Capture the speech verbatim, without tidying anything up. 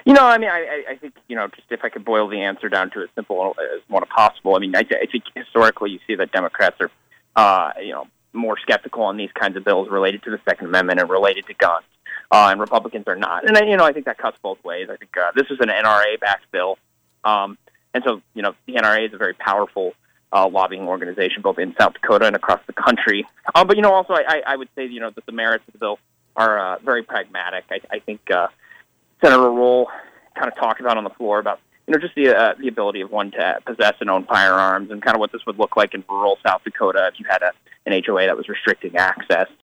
You know, I mean, I, I think, you know, just if I could boil the answer down to as simple as one possible, I mean, I, I think historically you see that Democrats are, uh, you know, more skeptical on these kinds of bills related to the Second Amendment and related to guns, uh, and Republicans are not. And, you know, I think that cuts both ways. I think uh, this is an N R A-backed bill, um, and so, you know, the N R A is a very powerful uh, lobbying organization, both in South Dakota and across the country. Um, but, you know, also I, I would say, you know, that the merits of the bill are uh, very pragmatic. I, I think uh, Senator Rohl kind of talked about on the floor about, you know, just the uh, the ability of one to possess and own firearms and kind of what this would look like in rural South Dakota if you had a, an H O A that was restricting access.